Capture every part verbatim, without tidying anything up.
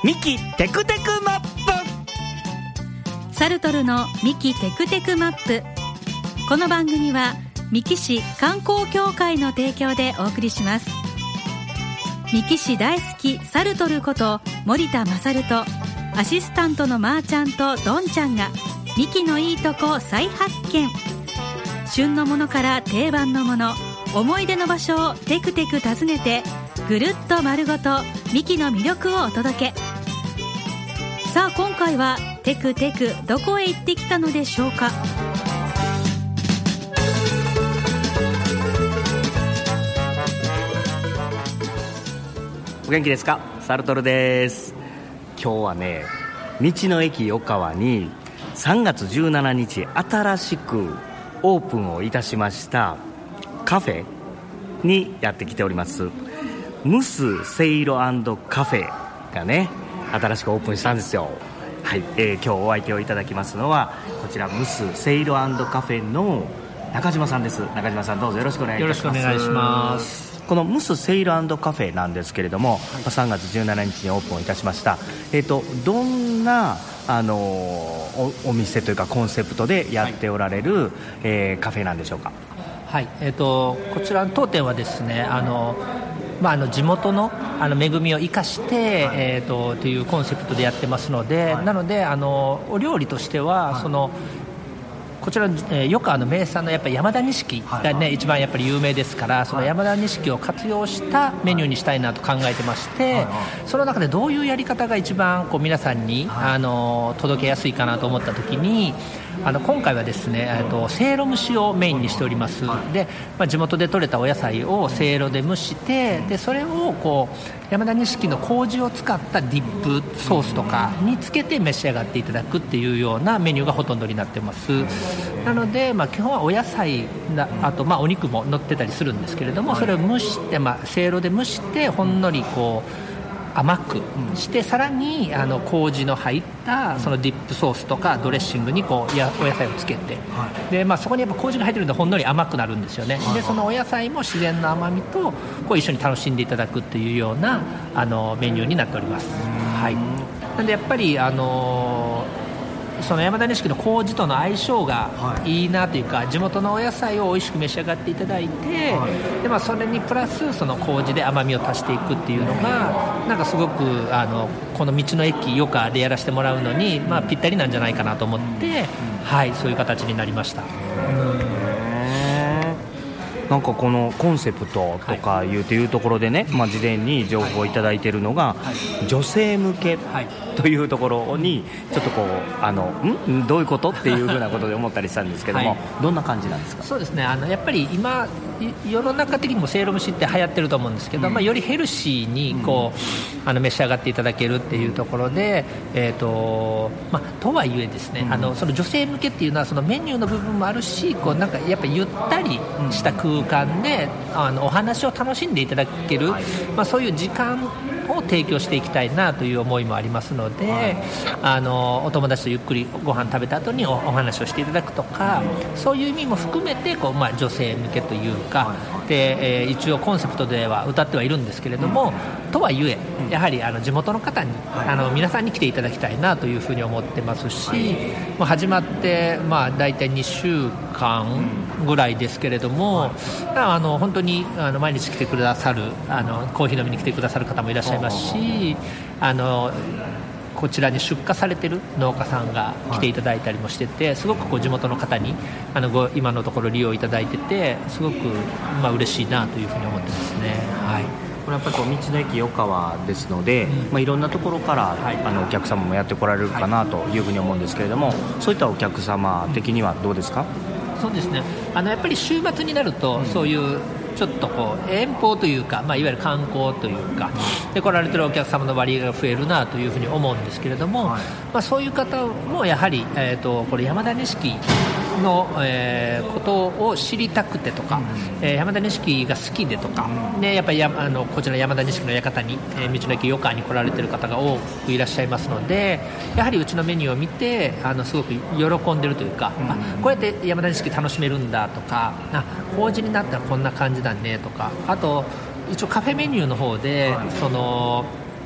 ミキテクテクマップ。 サルトルのミキテクテクマップ。この番組は三木市観光協会の提供でお送りします。三木市大好きサルトルこと森田勝とアシスタントのまーちゃんとどんちゃんがミキのいいとこ再発見。旬のものから定番のもの、思い出の場所をテクテク訪ねてぐるっと丸ごとミキの魅力をお届け。さあ今回はテクテクどこへ行ってきたのでしょうか。 お元気ですか？サルトルです。今日はね、道の駅よかわにさんがつじゅうしちにち新しくオープンをいたしましたカフェにやってきております。ムスせいろ&カフェがね新しくオープンしたんですよ。はい、えー、今日お相手をいただきますのはこちらムスせいろ&カフェの中島さんです。中島さんどうぞよろしくお願いいたします。 よろしくお願いします。 このムスせいろ&カフェなんですけれども、はい、さんがつじゅうしちにちにオープンいたしました。えーと、どんなあのー、お, お店というかコンセプトでやっておられる、はい、えー、カフェなんでしょうか？ はい、えーと、こちらの当店はですね、あのまあ、あの地元 の, あの恵みを生かして、はい、えー、と, というコンセプトでやってますので、はい、なのであのお料理としては、はい、そのこちらの、えー、よくあの名産のやっぱり山田錦が、ね、はいはい、一番やっぱり有名ですから、その山田錦を活用したメニューにしたいなと考えてまして、はいはい、その中でどういうやり方が一番こう皆さんに、はい、あの届けやすいかなと思った時に、あの今回はですね、えー、とせいろ蒸しをメインにしております。で、まあ、地元で採れたお野菜をせいろで蒸して、でそれをこう山田錦の麹を使ったディップソースとかにつけて召し上がっていただくっていうようなメニューがほとんどになってます。なので、まあ、基本はお野菜だ、あとまあお肉も乗ってたりするんですけれども、それを蒸して、まあ、せいろで蒸してほんのりこう甘くして、さらにあの麹の入ったそのディップソースとかドレッシングにこうやお野菜をつけて、で、まあ、そこにやっぱ麹が入ってるのでほんのり甘くなるんですよね。でそのお野菜も自然な甘みとこう一緒に楽しんでいただくっていうようなあのメニューになっております。はい、なのでやっぱりあのーその山田錦の麹との相性がいいなというか、はい、地元のお野菜を美味しく召し上がっていただいて、はい、でまあ、それにプラスその麹で甘みを足していくっていうのがなんかすごくあのこの道の駅よかでやらせてもらうのに、まあ、ぴったりなんじゃないかなと思って、はい、そういう形になりました。 なんかこのコンセプトとかいうというところでね、まあ、事前に情報をいただいているのが女性向けというところにちょっとこうあのんどういうことっていうふうなことで思ったりしたんですけども、はい、どんな感じなんですか？ そうですね、あのやっぱり今世の中的にもせいろ蒸しって流行ってると思うんですけど、うん、まあ、よりヘルシーにこう、うん、あの召し上がっていただけるっていうところで、えーとまあ、とはいえですね、うん、あのその女性向けっていうのはそのメニューの部分もあるし、こうなんかやっぱりゆったりした空間であのお話を楽しんでいただける、はい、まあ、そういう時間を提供していきたいなという思いもありますので、はい、あのお友達とゆっくりご飯食べた後に お, お話をしていただくとか、そういう意味も含めてこう、まあ、女性向けというか、で、えー、一応コンセプトでは歌ってはいるんですけれども、とはいえやはりあの地元の方にあの皆さんに来ていただきたいなというふうに思ってますし、まあ、始まって、まあ、大体にしゅうかんぐらいですけれども、あの本当にあの毎日来てくださるあのコーヒー飲みに来てくださる方もいらっしゃいますし、あのこちらに出荷されている農家さんが来ていただいたりもしてて、すごくこう地元の方にあのご今のところ利用いただいてて、すごくまあ嬉しいなというふうに思ってますね。はい、 これやっぱりこう道の駅よかわですので、うん、まあ、いろんなところから、はい、あのお客様もやってこられるかなというふうに思うんですけれども、はい、そういったお客様的にはどうですか？ そうですね、あのやっぱり週末になると、うん、そういうちょっとこう遠方というか、まあ、いわゆる観光というかで来られているお客様の割合が増えるなというふうに思うんですけれども、はい、まあ、そういう方もやはり、えー、とこれ山田錦の、えー、ことを知りたくてとか、うん、えー、山田錦が好きでとか、うん、でやっぱりやあのこちら山田錦の館に、えー、道の駅よかに来られている方が多くいらっしゃいますので、やはりうちのメニューを見てあのすごく喜んでるというか、うん、あこうやって山田錦楽しめるんだとか、あ麹になったらこんな感じだねとか、あと一応カフェメニューの方で、はい、その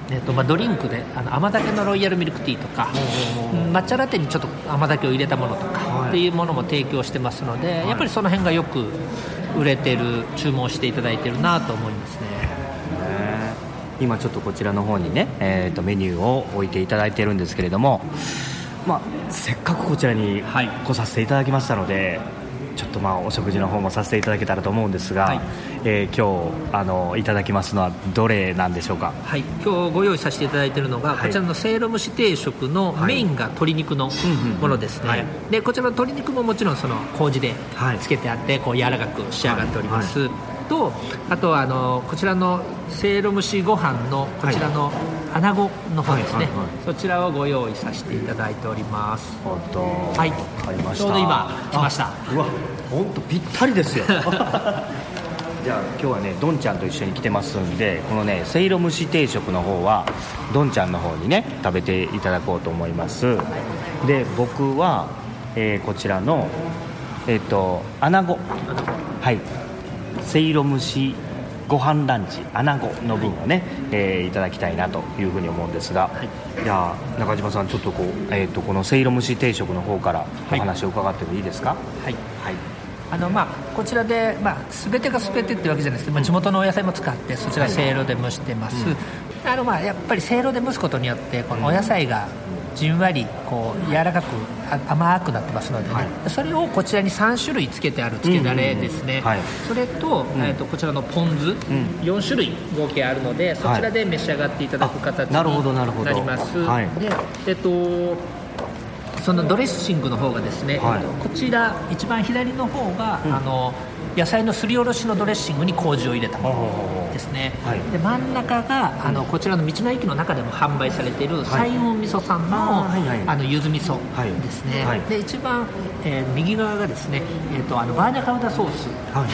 えーとまあ、ドリンクであの甘酒のロイヤルミルクティーとか、うん、抹茶ラテにちょっと甘酒を入れたものとか、はい、っていうものも提供してますので、はい、やっぱりその辺がよく売れてる、注文していただいてるなと思いますね。 今ちょっとこちらの方にね、えーとメニューを置いていただいてるんですけれども、まあ、せっかくこちらに来させていただきましたので、はい、ちょっとまあお食事の方もさせていただけたらと思うんですが、はい、えー、今日あのいただきますのはどれなんでしょうか。 はい、今日ご用意させていただいているのが、はい、こちらのせいろ蒸し定食のメインが鶏肉のものですね、はい、でこちらの鶏肉ももちろんその麹でつけてあって、こう柔らかく仕上がっております、はいはい、とあとはあのこちらのせいろ蒸しご飯のこちらの穴子の方ですね、はいはいはいはい、そちらをご用意させていただいております。はい、 わかりました。 ちょうど今来ました。 うわ、本当ぴったりですよじゃあ今日はねどんちゃんと一緒に来てますんで、このねせいろ蒸し定食の方はどんちゃんの方にね食べていただこうと思います。で僕は、えー、こちらのえっ、ー、と穴子、はいせいろ蒸しご飯ランチ穴子の分をね、えー、いただきたいなというふうに思うんですが、はい、じゃあ中島さんちょっとこう、えー、とこのせいろ蒸し定食の方からお話を伺ってもいいですか。はい、はい、 あのまあ、こちらで、まあ、全てが全てってわけじゃないですけど、まあ、地元のお野菜も使ってそちらせいろで蒸してます、はい、うん、あのまあやっぱりせいろで蒸すことによってこのお野菜がじんわりこう柔らかく甘くなってますのでね、はい、それをこちらにさん種類つけてあるつけだれですね、うんうんうん、はい、それと、うん、えー、とこちらのポン酢、うん、よん種類合計あるので、そちらで召し上がっていただく形になります、はい、で、えー、とそのドレッシングの方がですね、はい、えー、とこちら一番左の方が、うん、あの野菜のすりおろしのドレッシングに麹を入れたものですね、はい、で真ん中があのこちらの道の駅の中でも販売されている彩雲味噌さん の,、はい、あの柚子味噌ですね、はいはい、で一番、えー、右側がですね、えー、とあのバーニャカウダソース、はい、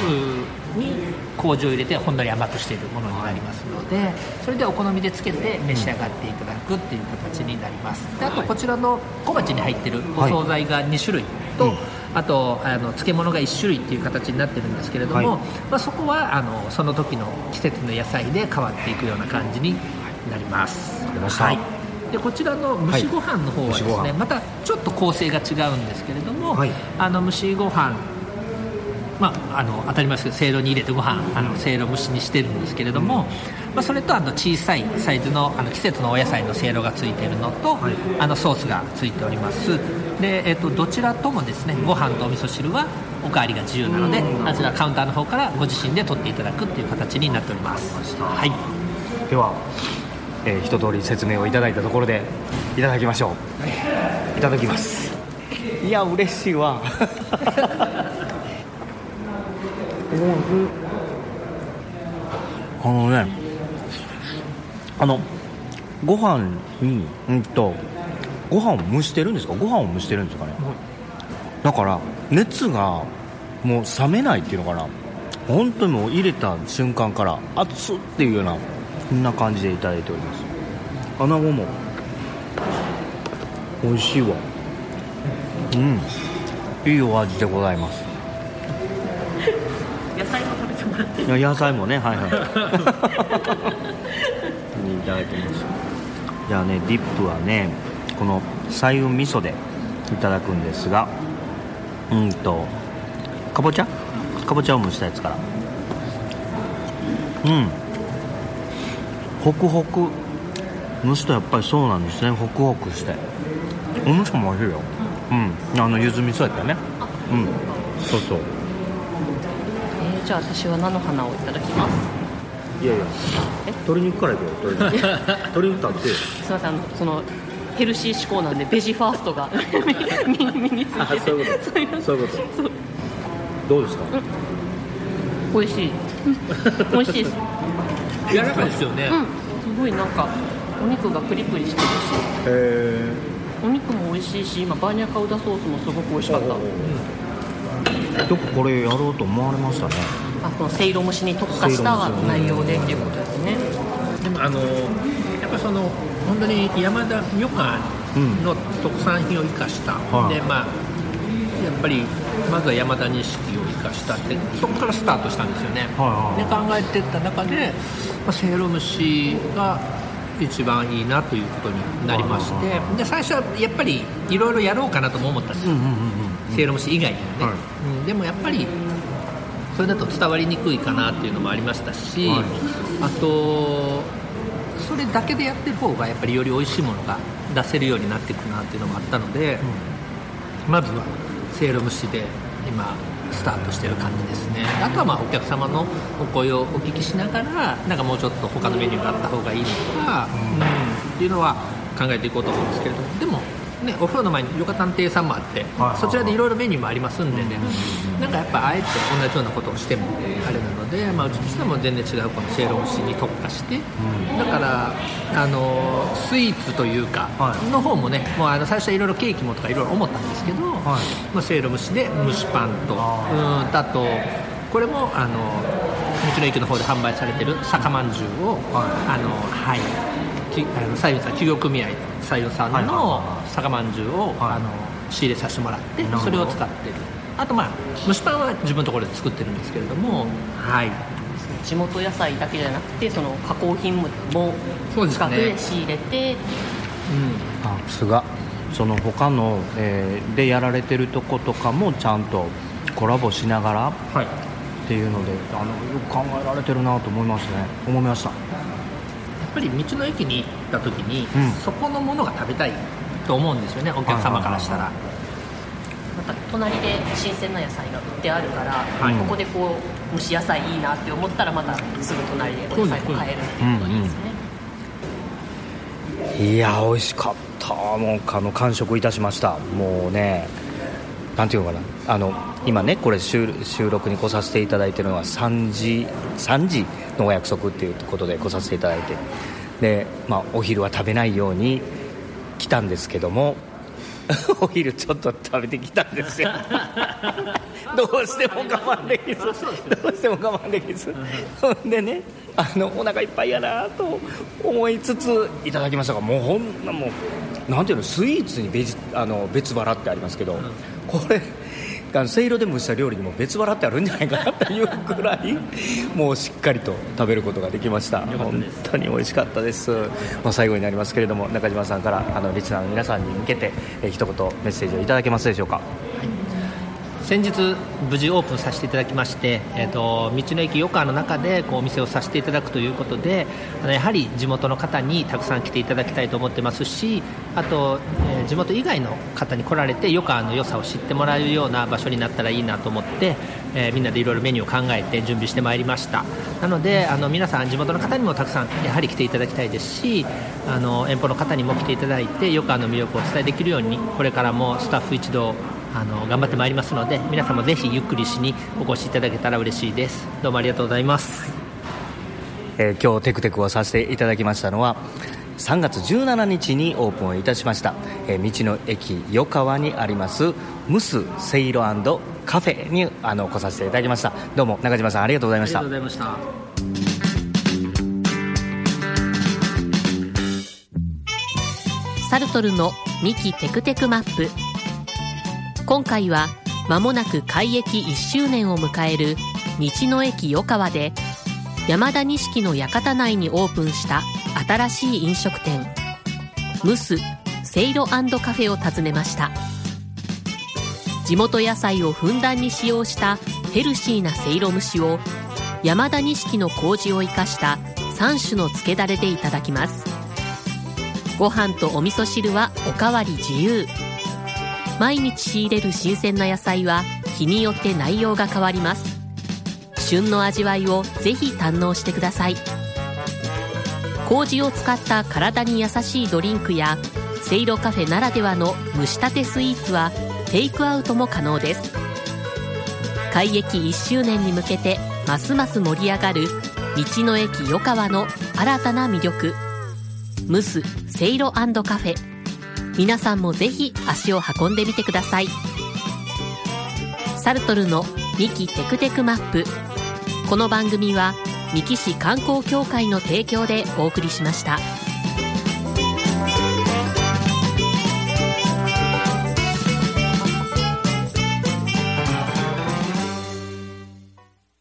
に麹を入れてほんのり甘くしているものになりますので、はい、それでお好みでつけて召し上がっていただくっていう形になります。であとこちらの小鉢に入っているお惣菜がに種類と、はい、うん、あとあの漬物がいち種類っていう形になってるんですけれども、はい、まあ、そこはあのその時の季節の野菜で変わっていくような感じになります。はい、でこちらの蒸しご飯の方はですね、はい、またちょっと構成が違うんですけれども、はい、あの蒸しご飯、まあ、あの当たり前ですけどせいろに入れてご飯あのせいろ蒸しにしてるんですけれども、うん、まあ、それとあの小さいサイズ の, あの季節のお野菜のせいろがついているのと、はい、あのソースがついております。で、えっと、どちらともですねご飯とお味噌汁はおかわりが自由なので、あちらカウンターの方からご自身で取っていただくっていう形になっております。はい、 では、えー、一通り説明をいただいたところでいただきましょう。はい、いただきます。いや嬉しいわあのね、あのご飯に、うんとご飯を蒸してるんですか、ご飯を蒸してるんですかね、うん、だから熱がもう冷めないっていうのかな、本当にもう入れた瞬間から熱っていうようなこんな感じでいただいております。穴子も美味しいわ、うん、いいお味でございます。 野菜も食べてもらっていいですか。 野菜もね、はいはいいただいてます。じゃあね、ディップはねこの彩雲味噌でいただくんですが、うんとかぼちゃかぼちゃを蒸したやつから、うん、ホクホク蒸すとやっぱりそうなんですね、ホクホクしてお味噌も美味しいよ、うん、あの柚子味噌やったね、うん、そうそう。 えー、じゃあ私は菜の花をいただきます。 いやいや、鶏肉からいくよ、鶏肉鶏肉食べて。 すみません、あのそのヘルシー志向なんでベジファーストが身についてて。そういうことそういうことそうどうですか、 うん、美味しい美味しいです。 柔らかいですよね、 うん、すごいなんかお肉がプリプリしてるし、 へお肉も美味しいし、今バーニャカウダソースもすごく美味しかった。 よくこれやろうと思われましたね。 あ、このせいろ蒸しに特化した内容でっていうことですね。 でもあのやっぱりその本当に山田みかんの特産品を生かした、うん、でまあやっぱりまずは山田錦を生かしたって、そこからスタートしたんですよね、はいはいはい、で考えていった中で、まあ、せいろ蒸しが一番いいなということになりまして、で最初はやっぱりいろいろやろうかなとも思ったんですよ、せいろ蒸し以外にもね、はいうん、でもやっぱりそれだと伝わりにくいかなっていうのもありましたし、はい、あとそれだけでやってる方がやっぱりより美味しいものが出せるようになっていくなっていうのもあったので、うん、まずはせいろ蒸しで今スタートしてる感じですね。あとはまあお客様のお声をお聞きしながらなんかもうちょっと他のメニューがあった方がいいのとか、うんうん、っていうのは考えていこうと思うんですけれども、でもね、お風呂の前によか探偵さんもあって、はい、そちらでいろいろメニューもありますんでね、うん、なんかやっぱあえて同じようなことをしてもあれなので、まあ、うちとしても全然違うこのせいろ蒸しに特化して、うん、だからあのスイーツというか、はい、の方もねもうあの最初はいろいろケーキもとかいろいろ思ったんですけど、はいまあ、せいろ蒸しで蒸しパンとあうんあとこれもあの道の駅の方で販売されてる酒まんじゅうを、はいあのはい、きあの西園さん企業組合西園さんの酒まんじゅうを、はい、あの仕入れさせてもらってそれを使ってる。あとまあ蒸しパンは自分のところで作ってるんですけれども、はい、 地元野菜だけじゃなくてその加工品も近くで仕入れて、 うん、あさすがその他の、えー、でやられてるとことかもちゃんとコラボしながら、はい、っていうのであのよく考えられてるなと思いますね思いました。 やっぱり道の駅に行った時に、うん、そこのものが食べたいと思うんですよねお客様からしたら。 また隣で新鮮な野菜が売ってあるから、はい、ここでこう蒸し野菜いいなって思ったらまたすぐ隣でお野菜も買えるっていうことですね、 うんうん、いや美味しかった。もうあの完食いたしました。もうねなんていうのかなあの今ねこれ 収, 収録に来させていただいているのはさんじのお約束っていうことで来させていただいてで、まあ、お昼は食べないように来たんですけどもお昼ちょっと食べてきたんですよどうしても我慢できずどうしても我慢できずほんでねあのお腹いっぱいやなと思いつついただきましたがもうほんなもうなんていうのスイーツにベジあの別腹ってありますけど、うん、これあのせいろで蒸した料理にも別腹ってあるんじゃないかなというくらいもうしっかりと食べることができました。本当に美味しかったです、まあ、最後になりますけれども中島さんからあのリスナーの皆さんに向けてえ一言メッセージをいただけますでしょうか。はい、 先日無事オープンさせていただきまして、えー、と道の駅よかの中でこうお店をさせていただくということであのやはり地元の方にたくさん来ていただきたいと思ってますしあと、えー、地元以外の方に来られてよかの良さを知ってもらえるような場所になったらいいなと思って、えー、みんなでいろいろメニューを考えて準備してまいりました。なのであの皆さん地元の方にもたくさんやはり来ていただきたいですしあの遠方の方にも来ていただいてよかの魅力をお伝えできるようにこれからもスタッフ一同あの頑張ってまいりますので皆さんもぜひゆっくりしにお越しいただけたら嬉しいです。どうもありがとうございます。 えー、今日テクテクをさせていただきましたのはさんがつじゅうしちにちにオープンをいたしました、えー、道の駅よかわにありますムスせいろ&カフェにあの来させていただきました。どうも中島さんありがとうございました。 ありがとうございました。サルトルのミキテクテクマップ。今回は間もなく開駅いっしゅうねんを迎える道の駅よかわで山田錦の館内にオープンした新しい飲食店ムスせいろ&カフェを訪ねました。地元野菜をふんだんに使用したヘルシーなせいろ蒸しを山田錦の麹を生かしたさん種の漬けだれでいただきます。ご飯とお味噌汁はおかわり自由。毎日仕入れる新鮮な野菜は日によって内容が変わります。旬の味わいをぜひ堪能してください。麹を使った体に優しいドリンクやせいろカフェならではの蒸したてスイーツはテイクアウトも可能です。開駅いっしゅうねんに向けてますます盛り上がる道の駅よかわの新たな魅力ムスせいろ&カフェ、皆さんもぜひ足を運んでみてください。サルトルのミキテクテクマップ。この番組は三木市観光協会の提供でお送りしました。